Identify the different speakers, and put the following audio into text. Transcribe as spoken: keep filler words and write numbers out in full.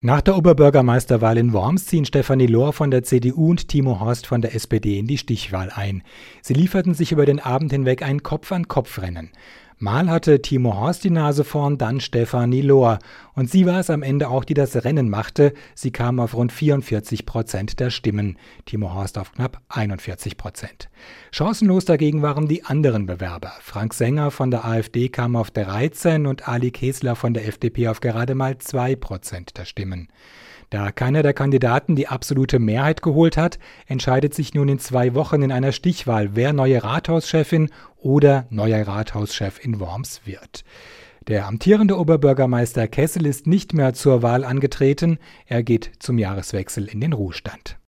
Speaker 1: Nach der Oberbürgermeisterwahl in Worms ziehen Stefanie Lohr von der C D U und Timo Horst von der S P D in die Stichwahl ein. Sie lieferten sich über den Abend hinweg ein Kopf-an-Kopf-Rennen. Mal hatte Timo Horst die Nase vorn, dann Stefanie Lohr. Und sie war es am Ende auch, die das Rennen machte. Sie kam auf rund vierundvierzig Prozent der Stimmen, Timo Horst auf knapp einundvierzig Prozent. Chancenlos dagegen waren die anderen Bewerber. Frank Senger von der AfD kam auf dreizehn und Ali Kesler von der F D P auf gerade mal zwei Prozent der Stimmen. Da keiner der Kandidaten die absolute Mehrheit geholt hat, entscheidet sich nun in zwei Wochen in einer Stichwahl, wer neue Rathauschefin oder neuer Rathauschef in Worms wird. Der amtierende Oberbürgermeister Kessel ist nicht mehr zur Wahl angetreten, er geht zum Jahreswechsel in den Ruhestand.